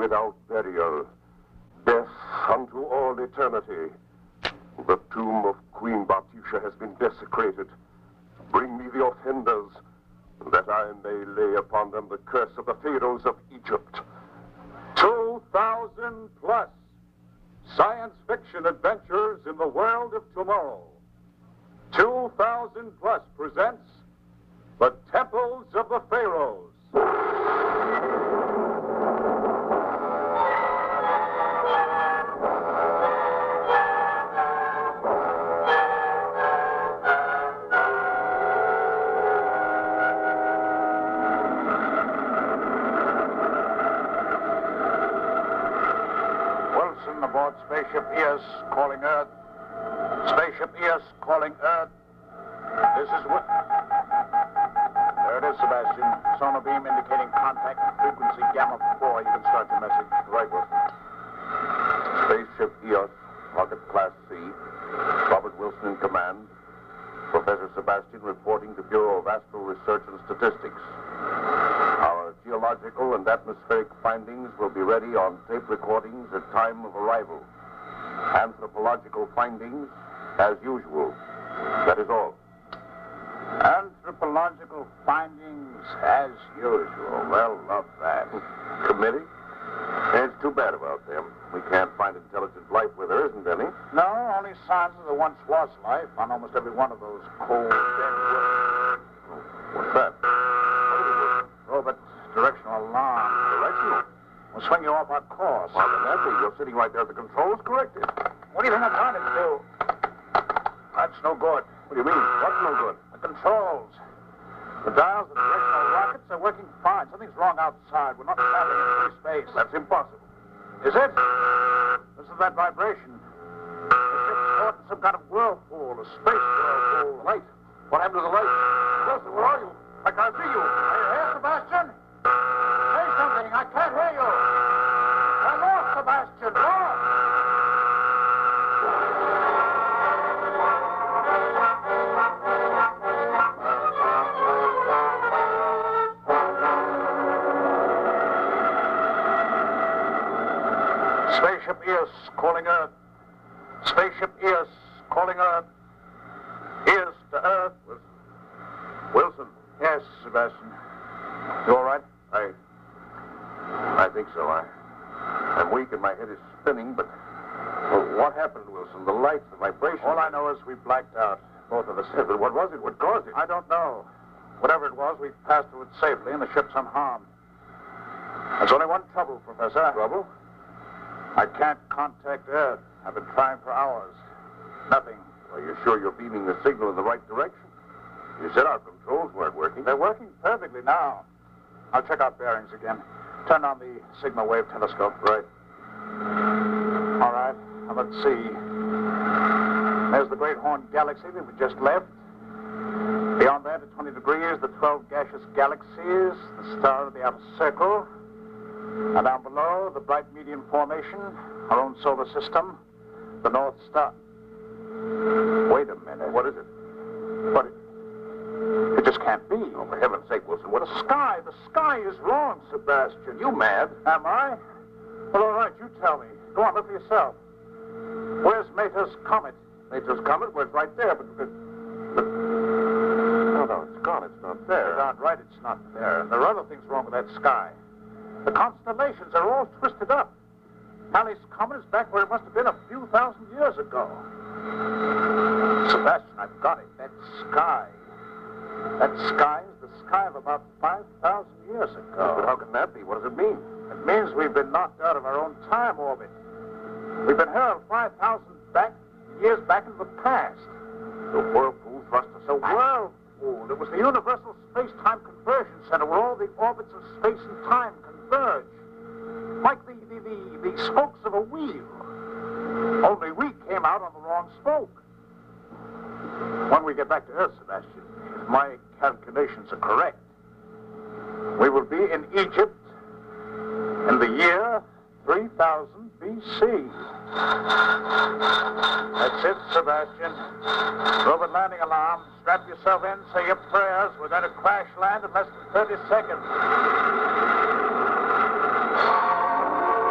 without burial. Death unto all eternity. The tomb of Queen Batisha has been desecrated. Bring me the offenders, that I may lay upon them the curse of the pharaohs of Egypt. 2,000 plus science fiction adventures in the world of tomorrow. 2,000 plus presents The Temples of the Pharaohs. Aboard Spaceship EOS calling Earth. Spaceship EOS calling Earth. This is what... There it is, Sebastian. Sonar beam indicating contact with frequency gamma 4. You can start your message. Right, Wilson. Spaceship EOS, Rocket Class C. Robert Wilson in command. Professor Sebastian reporting to Bureau of Astral Research and Statistics. Our geological and atmospheric findings will be ready on tape recordings at time of arrival. Anthropological findings, as usual. That is all. Anthropological findings, as usual. Well, love that. Committee? It's too bad about them. We can't find intelligent life where there isn't any. No, only signs of the once was life on almost every one of those cold, dead worlds. What's that? Robot, directional alarm. Directional? We'll swing you off our course. Well, then that's it. You're sitting right there at the controls. Corrected. What do you think I'm trying to do? That's no good. What do you mean? What's no good? The controls. The dials of the directional rockets are working fine. Something's wrong outside. We're not traveling in free space. That's impossible. Is it? Listen to that vibration. The ship's caught in some kind of whirlpool, a space whirlpool. The light. What happened to the light? Wilson, where are you? I can't see you. Are you here, Sebastian? Say something. I can't hear you. I'm lost, Sebastian. Lost. Spaceship EOS calling Earth. Spaceship EOS calling Earth. EOS to Earth. Wilson. Yes, Sebastian. You all right? I think so. I'm weak and my head is spinning, but... Well, what happened, Wilson? The lights, the vibration... All I know is we blacked out, both of us. Yeah, but what was it? What caused it? I don't know. Whatever it was, we passed through it safely and the ship's unharmed. There's only one trouble, Professor. Trouble? I can't contact Earth. I've been trying for hours. Nothing. Are you sure you're beaming the signal in the right direction? You said our controls weren't working. They're working perfectly now. I'll check out bearings again. Turn on the Sigma Wave telescope. Right. All right. Now let's see. There's the Great Horn Galaxy that we just left. Beyond that, at 20 degrees, the 12 gaseous galaxies, the star of the outer circle. And down below, the bright median formation, our own solar system, the North Star. Wait a minute. What is it? But it just can't be. Oh, for heaven's sake, Wilson, what The sky is wrong, Sebastian. You mad? Am I? Well, all right, you tell me. Go on, look for yourself. Where's Mater's Comet? Nature's Comet? Well, it's right there, but... No, it's gone. It's not there. You're darn right it's not there. And there are other things wrong with that sky. The constellations are all twisted up. Halley's Comet is back where it must have been a few thousand years ago. Sebastian, I've got it. That sky is the sky of about 5,000 years ago. But how can that be? What does it mean? It means we've been knocked out of our own time orbit. We've been hurled 5,000 years back into the past. The whirlpool thrust us The back. whirlpool. It was the universal space-time conversion center where all the orbits of space and time converge. Like the spokes of a wheel. Only we came out on the wrong spoke. When we get back to Earth, Sebastian, if my calculations are correct, we will be in Egypt in the year 3000 BC. That's it, Sebastian. Robot landing alarm. Strap yourself in, say your prayers. We're going to crash land in less than 30 seconds.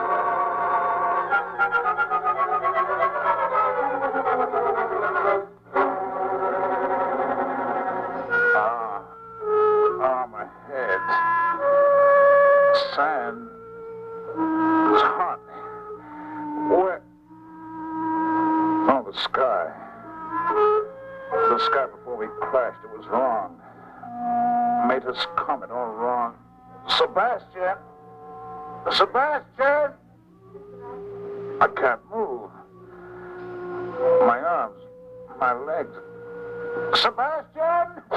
man. It's hot. Where? Oh, the sky. The sky before we crashed. It was wrong. Made us come it all wrong. Sebastian! Sebastian! I can't move. My arms, my legs. Sebastian!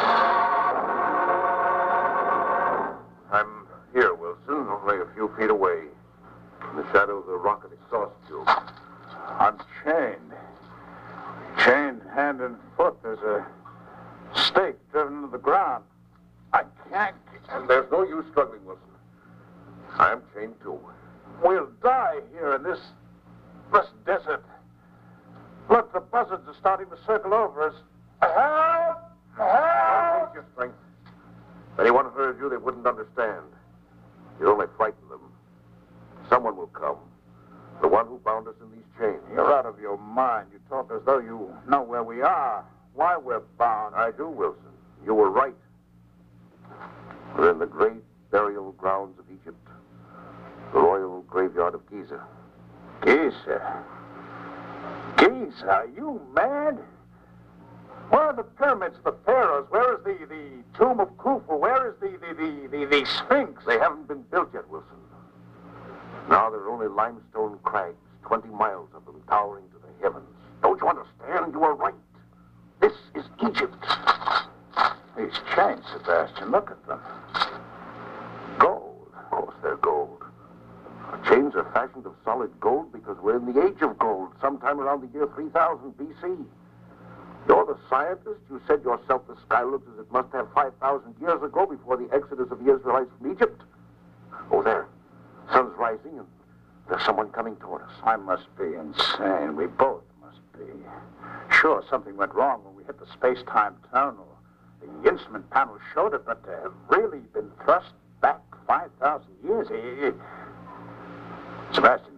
I'm here, Wilson, only a few feet away, in the shadow of the rocket exhaust tube. I'm chained. Chained hand and foot. There's a stake driven into the ground. I can't. And there's no use struggling, Wilson. I'm chained too. We'll die here in this desert. Look, the buzzards are starting to circle over us. Help! Help! Take your strength. If anyone heard you, they wouldn't understand. You'd only frighten them. Someone will come. The one who bound us in these chains. You're out of your mind. You talk as though you know where we are, why we're bound. I do, Wilson. You were right. We're in the great burial grounds of Egypt. The royal graveyard of Giza. Giza? Giza? Are you mad? Where are the pyramids of the pharaohs? Where is the tomb of Khufu? Where is the Sphinx? They haven't been built yet, Wilson. Now there are only limestone crags, 20 miles of them towering to the heavens. Don't you understand? You are right. This is Egypt. These chains, Sebastian, look at them. Gold. Of course they're gold. Our chains are fashioned of solid gold because we're in the age of gold, sometime around the year 3000 BC. You're the scientist. You said yourself the sky looks as it must have 5,000 years ago before the exodus of the Israelites from Egypt. Oh, there. Sun's rising, and there's someone coming toward us. I must be insane. We both must be. Sure, something went wrong when we hit the space-time tunnel. The instrument panel showed it, but to have really been thrust back 5,000 years. Sebastian,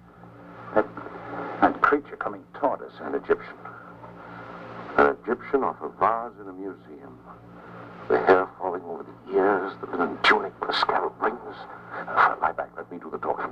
that creature coming toward us. An Egyptian. An Egyptian off a vase in a museum. The hair falling over the ears, the linen tunic with the scallop rings. Lie back, let me do the talking.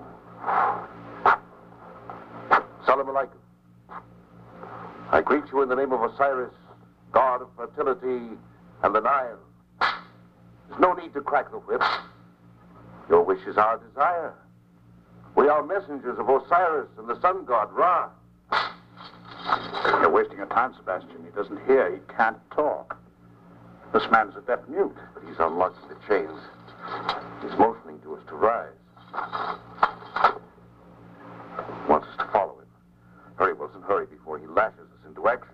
Salam alaikum. I greet you in the name of Osiris, god of fertility and the Nile. There's no need to crack the whip. Your wish is our desire. We are messengers of Osiris and the sun god Ra. You're wasting your time, Sebastian. He doesn't hear. He can't talk. This man's a deaf mute. But he's unlocking the chains. He's motioning to us to rise. Wants us to follow him. Hurry, Wilson, hurry before he lashes us into action.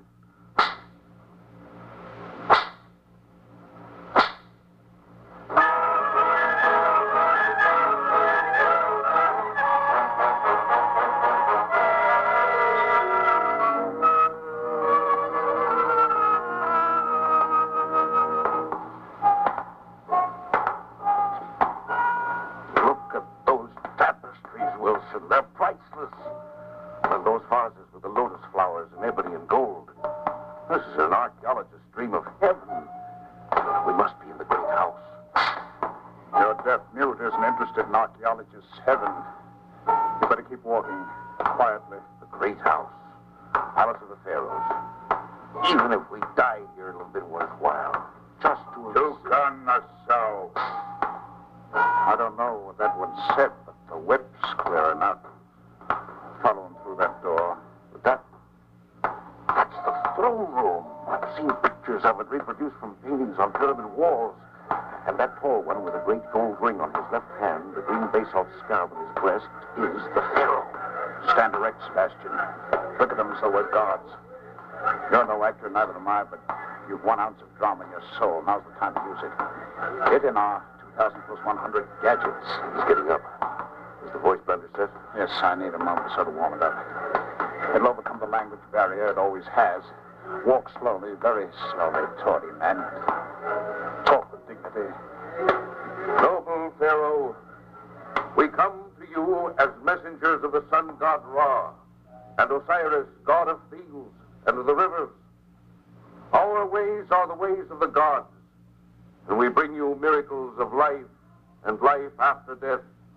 They're priceless. And those vases with the lotus flowers and ebony and gold. This is an archaeologist's dream of heaven. We must be in the great house. Your deaf mute isn't interested in archaeologists' heaven. You better keep walking quietly. The great house. Palace of the pharaohs. Even if we die here, it'll have been worthwhile. Just to have... Nassau. I don't know what that one said, but the whip's clear enough. Follow him through that door. That's the throne room. I've seen pictures of it reproduced from paintings on pyramid walls. And that tall one with a great gold ring on his left hand, the green basalt scarab on his breast, is the pharaoh. Stand erect, Sebastian. Look at them as though we're gods. You're no actor, neither am I, but you've 1 ounce of drama in your soul. Now's the time to use it. Get in our 2,000 plus 100 gadgets. He's getting up. Is the voice blender set? Yes, I need a moment so to warm it up. It'll overcome the language barrier. It always has. Walk slowly, very slowly toward him, and talk with dignity. Noble Pharaoh, we come to you as messengers of the sun god Ra and Osiris, god of fields and of the rivers. Our ways are the ways of the gods, and we bring you miracles of life and life after death.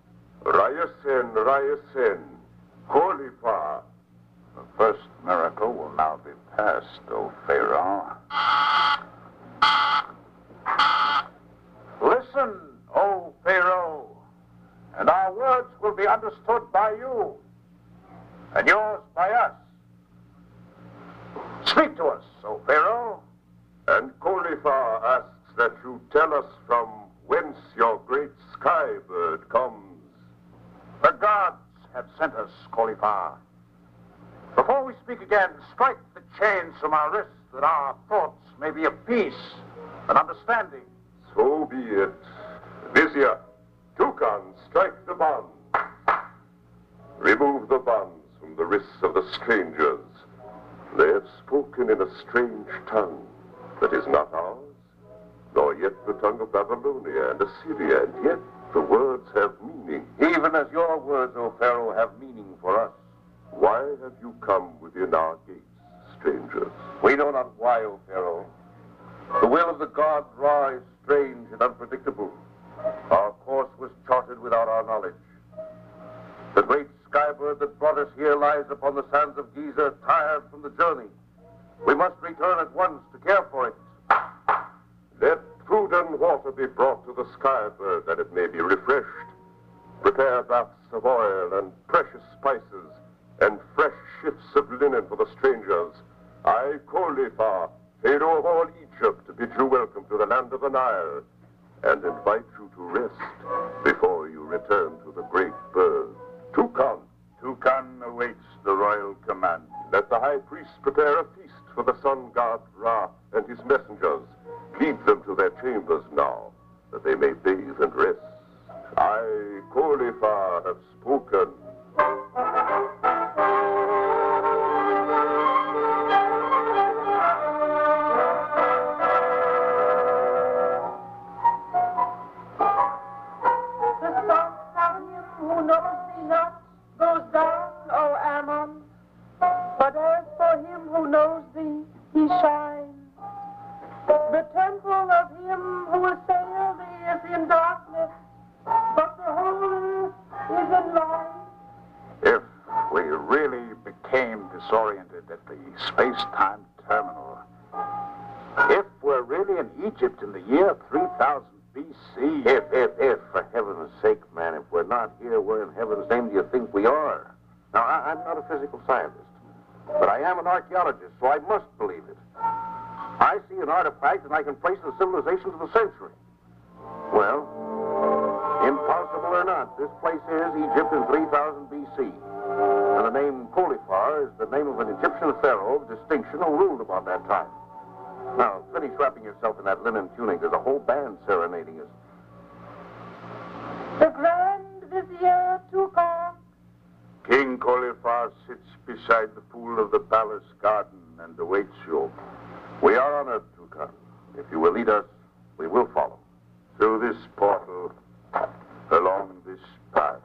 Ryerson, Ryerson, Kolifa. The first miracle will now be past, O Pharaoh. Listen, O Pharaoh, and our words will be understood by you, and yours by us. Speak to us, O Pharaoh. And Kolifa asks that you tell us from whence your great sky bird comes. The gods have sent us, Kolifa. Before we speak again, strike the chains from our wrists that our thoughts may be of peace and understanding. So be it. Vizier, Toucan, strike the bonds. Remove the bonds from the wrists of the strangers. They have spoken in a strange tongue that is not ours, nor yet the tongue of Babylonia and Assyria, and yet the words have meaning. Even as your words, O Pharaoh, have meaning for us. Why have you come within our gates, strangers? We know not why, O Pharaoh. The will of the god Ra is strange and unpredictable. Our course was charted without our knowledge. The great skybird that brought us here lies upon the sands of Giza, tired from the journey. We must return at once to care for it. Let food and water be brought to the skybird that it may be refreshed. Prepare baths of oil and precious spices and fresh shifts of linen for the strangers. I, Kolifa, Pharaoh of all Egypt, bid you welcome to the land of the Nile and invite you to rest before you return to the great bird. Toucan. Toucan awaits the royal command. Let the high priest prepare a feast for the sun god Ra and his messengers. Lead them to their chambers now, that they may bathe and rest. I, Kolifa, have spoken. Disoriented at the space-time terminal. If we're really in Egypt in the year 3000 BC... If, for heaven's sake, man, if we're not here, where in heaven's name do you think we are? Now, I'm not a physical scientist, but I am an archaeologist, so I must believe it. I see an artifact and I can trace the civilizations of the century. Well, impossible or not, this place is Egypt in 3000 BC. And the name Kolifa is the name of an Egyptian pharaoh of distinction who ruled about that time. Now, finish wrapping yourself in that linen tunic. There's a whole band serenading us. The Grand Vizier Toucan. King Kolifa sits beside the pool of the palace garden and awaits you. We are honored, Toucan. If you will lead us, we will follow. Through this portal, along this path.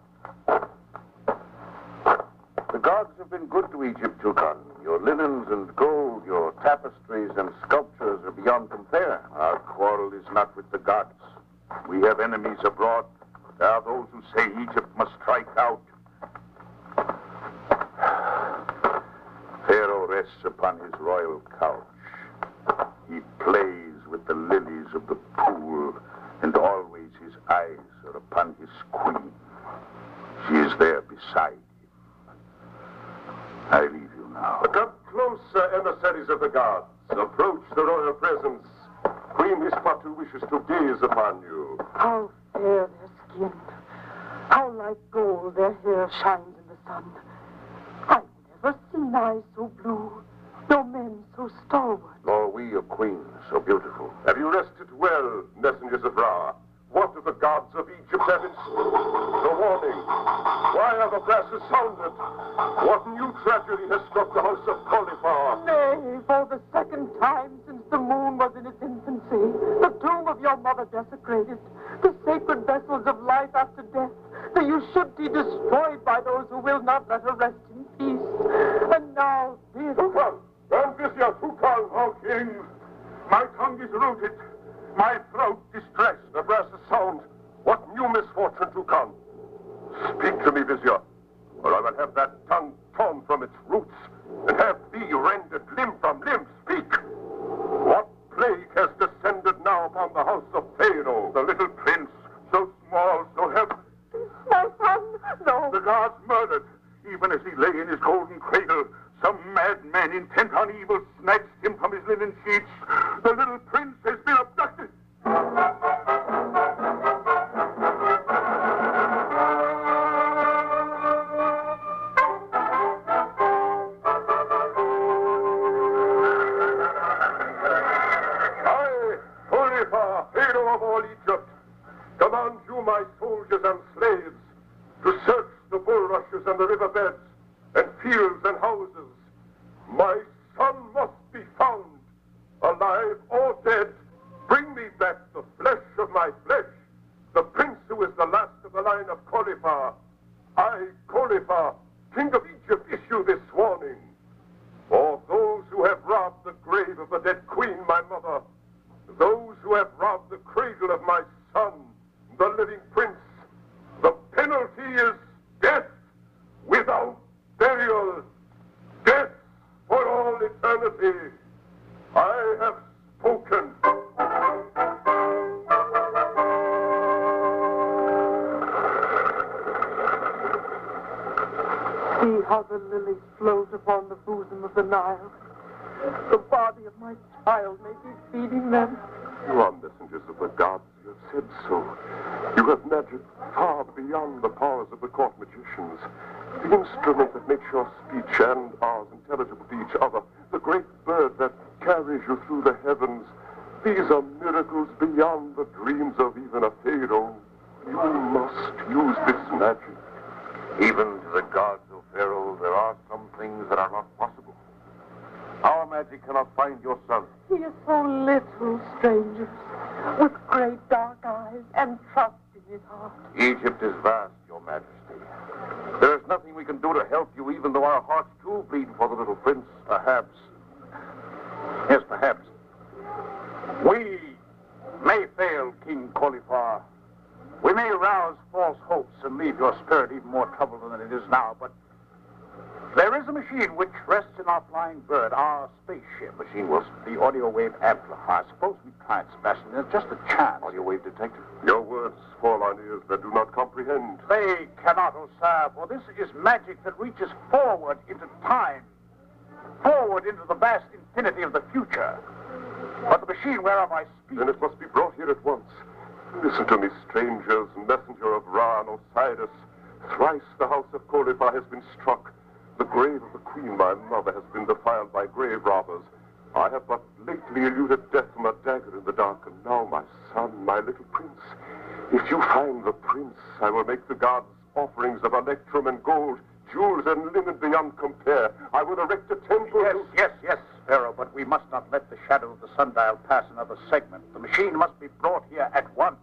The gods have been good to Egypt, Toucan. Your linens and gold, your tapestries and sculptures are beyond compare. Our quarrel is not with the gods. We have enemies abroad. There are those who say Egypt must strike out. Pharaoh rests upon his royal couch. He plays with the lilies of the pool, and always his eyes are upon his queen. She is there beside him. I leave you now. Come closer, emissaries of the gods. Approach the royal presence. Queen Hispatu wishes to gaze upon you. How fair their skin. How like gold their hair shines in the sun. I've never seen eyes so blue, no men so stalwart. Nor we, your queen, so beautiful. Have you rested well, messengers of Ra? What do the gods of Egypt have in store? The warning. Why are the brasses sounded? What new tragedy has struck the house of Kolifa? Nay, for the second time since the moon was in its infancy, the tomb of your mother desecrated, the sacred vessels of life after death, the Ushubti destroyed by those who will not let her rest in peace. And now this... Toucan! Grand Vizier Toucan! O king, my tongue is rooted, my throat distressed. The brasses sound. What new misfortune, Toucan? The guards murdered. Even as he lay in his golden cradle, some madman intent on evil snatched him from his linen sheets. The little prince has been abducted. I, Potiphar, Pharaoh of all Egypt, command you, my soldiers and slaves, to search the bulrushes and the riverbeds and fields and houses. My son must be found, alive or dead. Bring me back the flesh of my flesh, the prince who is the last of the line of Potiphar. I, Potiphar, king of Egypt, issue this warning. For those who have robbed the grave of the dead queen, my mother, those who have robbed the cradle of my son, the living prince, the penalty is death without burial, death for all eternity. I have spoken. See how the lilies float upon the bosom of the Nile. The body of my child may be feeding them. You are messengers of the gods. You have said so. You have magic far beyond the powers of the court magicians. The instrument that makes your speech and ours intelligible to each other. The great bird that carries you through the heavens. These are miracles beyond the dreams of even a pharaoh. You must use this magic. Even to the gods, O Pharaoh, there are some things that are not possible. Our magic cannot find your son. He is so little, strangers, with great dark eyes and trust in his heart. Egypt is vast, Your Majesty. There is nothing we can do to help you, even though our hearts too bleed for the little prince. Perhaps. Yes, perhaps. We may fail, King Potiphar. We may rouse false hopes and leave your spirit even more troubled than it is now, but there is a machine which rests in our flying bird, our spaceship. Machine, Wilson. The audio wave amplifier. Suppose we try it, Sebastian. There's just a chance. Audio wave detector. Your words fall on ears that do not comprehend. They cannot, O sire, for this is magic that reaches forward into time, forward into the vast infinity of the future. But the machine whereof I speak... Then it must be brought here at once. Listen to me, strangers, messenger of Ra and Osiris. Thrice the house of Potiphar has been struck. The grave of the queen, my mother, has been defiled by grave robbers. I have but lately eluded death from a dagger in the dark, and now my son, my little prince. If you find the prince, I will make the gods offerings of electrum and gold, jewels and linen beyond compare. I will erect a temple. Yes, Pharaoh, but we must not let the shadow of the sundial pass another segment. The machine must be brought here at once.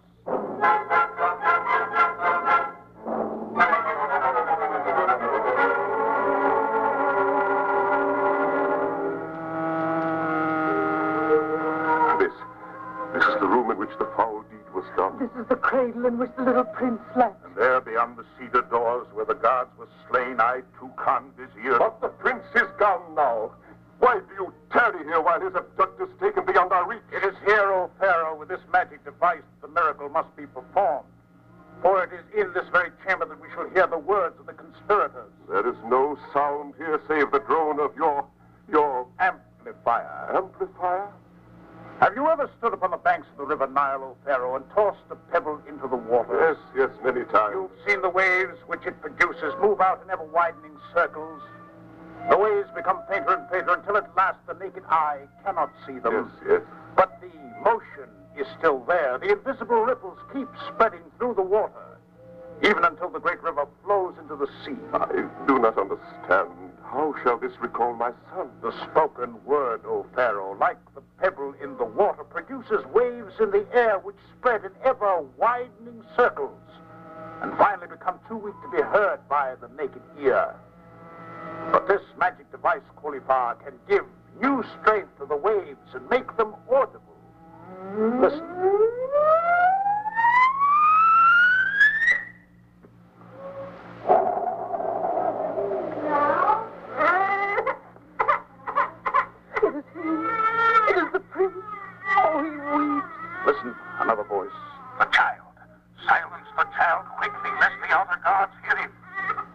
This is the room in which the foul deed was done. This is the cradle in which the little prince slept. And there, beyond the cedar doors where the guards were slain, I, Toucan Vizier... But the prince is gone now. Why do you tarry here while his abductor's taken beyond our reach? It is here, O Pharaoh, with this magic device, the miracle must be performed. For it is in this very chamber that we shall hear the words of the conspirators. There is no sound here save the drone of your amplifier. Amplifier? Have you ever stood upon the banks of the river Nile, O Pharaoh, and tossed a pebble into the water? Yes, many times. You've seen the waves which it produces move out in ever-widening circles. The waves become fainter and fainter until at last the naked eye cannot see them. Yes. But the motion is still there. The invisible ripples keep spreading through the water, even until the great river flows into the sea. I do not understand. How shall this recall my son? The spoken word, O Pharaoh, like the pebble in the water, produces waves in the air which spread in ever-widening circles and finally become too weak to be heard by the naked ear. But this magic device, Potiphar, can give new strength to the waves and make them audible. Listen. It is he. It is the prince. Oh, he weeps. Listen, another voice. The child. Silence the child quickly, lest the outer guards hear him.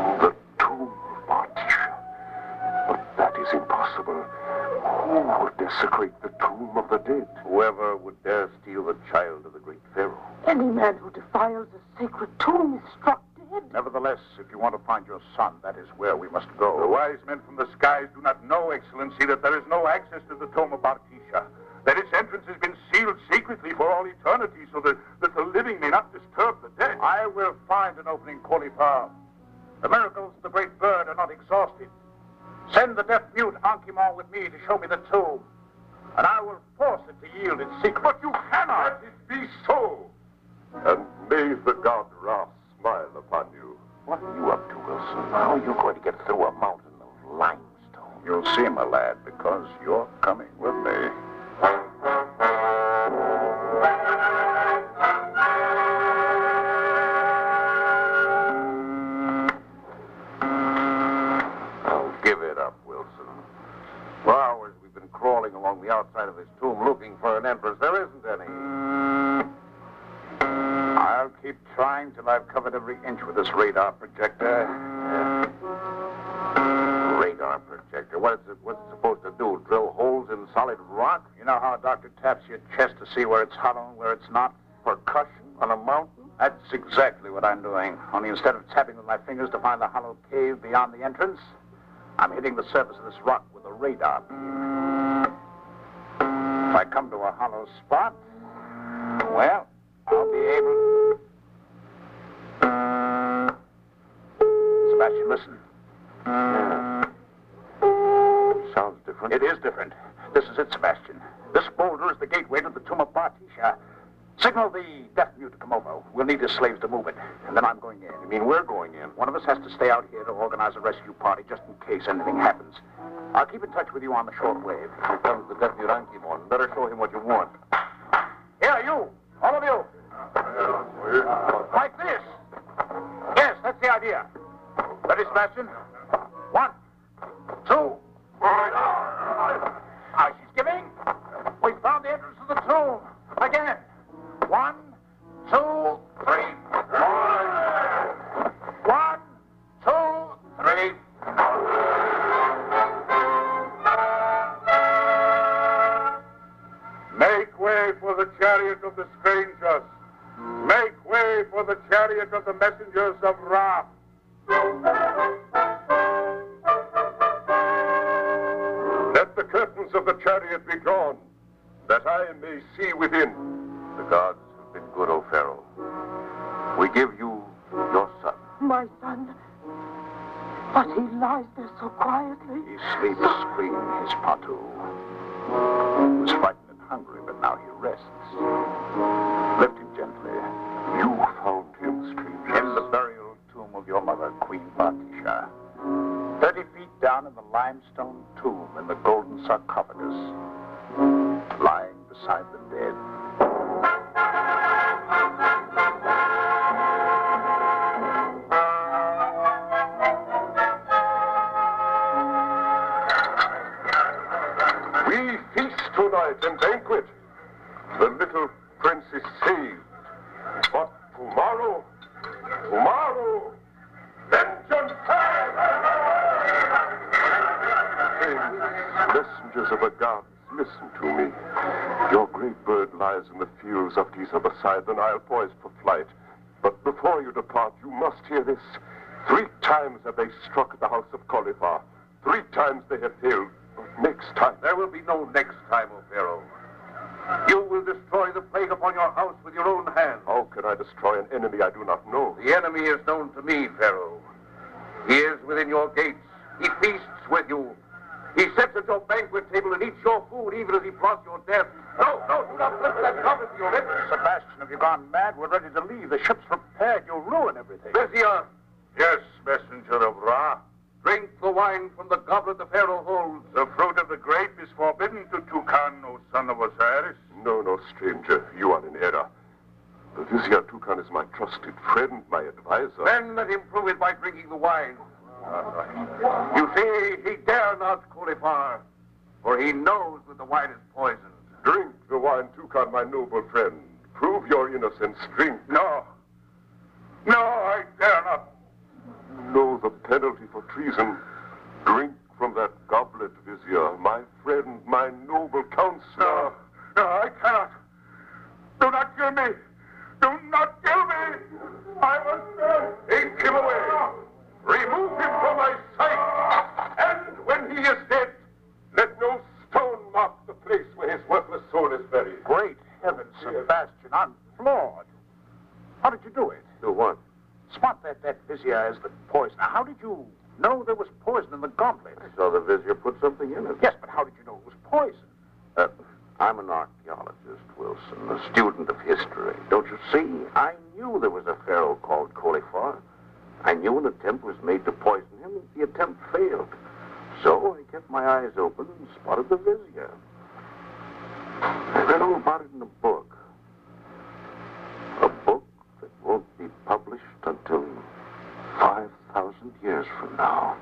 The tomb of Bartisha. But that is impossible. Who would desecrate the tomb of the dead? Whoever would dare steal the child of the great Pharaoh. Any man who defiles a sacred tomb is struck dead. Nevertheless, if you want to find your son, that is where we must go. The wise men from the skies do not know, Excellency, that there is no access to the tomb of Bartisha. That its entrance has been sealed secretly for all eternity so that the living may not disturb the dead. I will find an opening, Kolipa. The miracles of the great bird are not exhausted. Send the deaf-mute Ankh-Morpork with me to show me the tomb, and I will force it to yield its secret. But you cannot. Let it be so. And may the god Ra smile upon you. What are you up to, Wilson? How are you going to get through a mountain of limestone? You'll see, my lad, because you're coming with me. Give it up, Wilson. For hours we've been crawling along the outside of this tomb looking for an entrance. There isn't any. I'll keep trying till I've covered every inch with this radar projector. Radar projector? What's it supposed to do? Drill holes in solid rock? You know how a doctor taps your chest to see where it's hollow and where it's not? Percussion on a mountain? That's exactly what I'm doing. Only instead of tapping with my fingers to find the hollow cave beyond the entrance, I'm hitting the surface of this rock with a radar beam. If I come to a hollow spot, well, I'll be able... Sebastian, listen. Sounds different. It is different. This is it, Sebastian. This boulder is the gateway to the tomb of Bartisha. Signal the deaf-mute to come over. We'll need his slaves to move it. And then I'm going in. You mean we're going in? One of us has to stay out here to organize a rescue party just in case anything happens. I'll keep in touch with you on the shortwave. Here comes the deaf-mute Ankh-Morpork. Better show him what you want. Here, you. All of you. Like this. Yes, that's the idea. Ready, Sebastian? 1, 2. Ah, she's giving. We found the entrance to the tomb. Again. 1, 2, 3. 1, 2, 3. Make way for the chariot of the strangers. Make way for the chariot of the messengers of Ra. Let the curtains of the chariot be drawn, that I may see within. The gods have been good, O Pharaoh. We give you your son. My son. But he lies there so quietly. He sleeps screaming his patu. He was frightened and hungry, but now he rests. Lift him gently. You found him, stranger. In the burial tomb of your mother, Queen Bartisha. 30 feet down in the limestone tomb in the golden sarcophagus, lying beside the dead. We feast tonight and banquet. The little prince is saved. But tomorrow, vengeance! Messengers of the gods, listen to me. Your great bird lies in the fields of Giza beside the Nile, poised for flight. But before you depart, you must hear this. 3 times have they struck at the house of Kolipa. 3 times they have failed. Next time. There will be no next time, O Pharaoh. You will destroy the plague upon your house with your own hand. How can I destroy an enemy I do not know? The enemy is known to me, Pharaoh. He is within your gates. He feasts with you. He sits at your banquet table and eats your food even as he plots your death. No, do not lift that cover to your lips. Sebastian, have you gone mad? We're ready to leave. The ship's prepared. You'll ruin everything. Lysia, Yes, messenger of Ra. drink the wine from the goblet the Pharaoh holds. The fruit of the grape is forbidden to Toucan, O son of Osiris. No, stranger. You are in error. The Vizier Toucan is my trusted friend, my advisor. Then let him prove it by drinking the wine. You see, he dare not, Kolipa, for he knows that the wine is poisoned. Drink the wine, Toucan, my noble friend. Prove your innocence. Drink. No, I dare not. know the penalty for treason. Drink from that goblet, Vizier, my friend, my noble counselor. No, I cannot. Do not kill me. Do not kill me. I was dead. Take him away. Remove him from my sight. And when he is dead, let no stone mark the place where his worthless soul is buried. Great heavens, Sebastian, I'm floored. How did you do it? Do what? Spot that Vizier as the poison. Now, how did you know there was poison in the goblet? I saw the Vizier put something in it. Yes, but how did you know it was poison? I'm an archaeologist, Wilson, a student of history. Don't you see? I knew there was a pharaoh called Cauliflower. I knew an attempt was made to poison him, and the attempt failed. So I kept my eyes open and spotted the Vizier. I read all about it in a book. A book that won't be published until 5,000 years from now.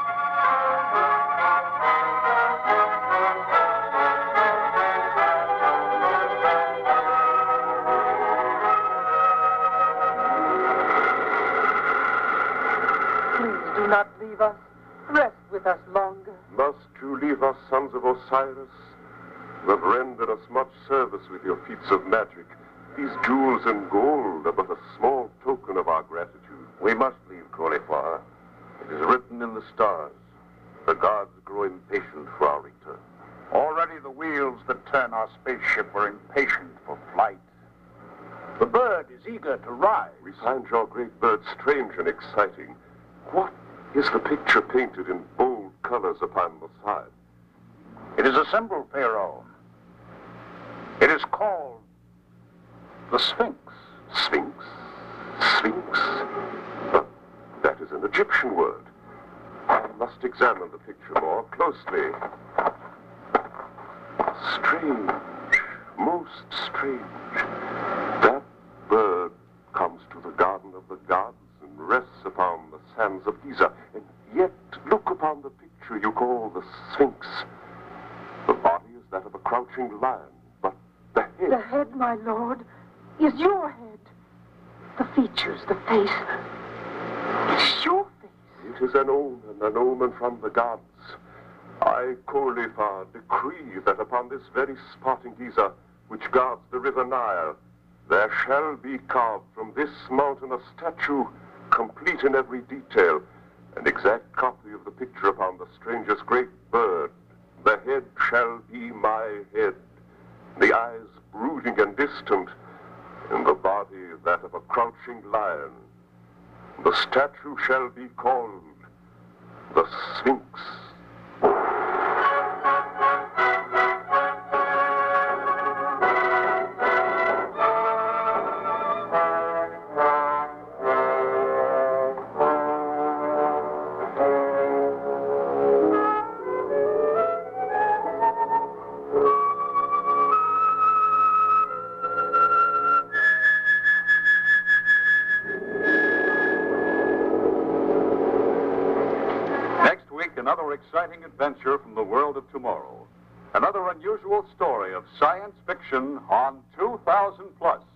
Please do not leave us. Rest with us longer. Must you leave us, sons of Osiris? You have rendered us much service with your feats of magic. These jewels and gold are but a small token of our gratitude. We must leave Cauliflower. It is written in the stars. The gods grow impatient for our return. Already the wheels that turn our spaceship were impatient for flight. The bird is eager to rise. We find your great bird strange and exciting. What is the picture painted in bold colors upon the side? It is a symbol, Pharaoh. It is called the Sphinx. Sphinx? Sphinx? But that is an Egyptian word. I must examine the picture more closely. Strange. Most strange. That bird comes to the garden of the gods and rests upon the sands of Giza. And yet, look upon the picture you call the Sphinx. The body is that of a crouching lion, but the head... The head, my lord, is your head. The features, the face. It's your face. It is an omen from the gods. I, Cauliflower, decree that upon this very spot in Giza, which guards the river Nile, there shall be carved from this mountain a statue, complete in every detail, an exact copy of the picture upon the stranger's great bird. The head shall be my head, the eyes brooding and distant, and the body that of a crouching lion. The statue shall be called the Sphinx. Another exciting adventure from the world of tomorrow. Another unusual story of science fiction on 2000 Plus.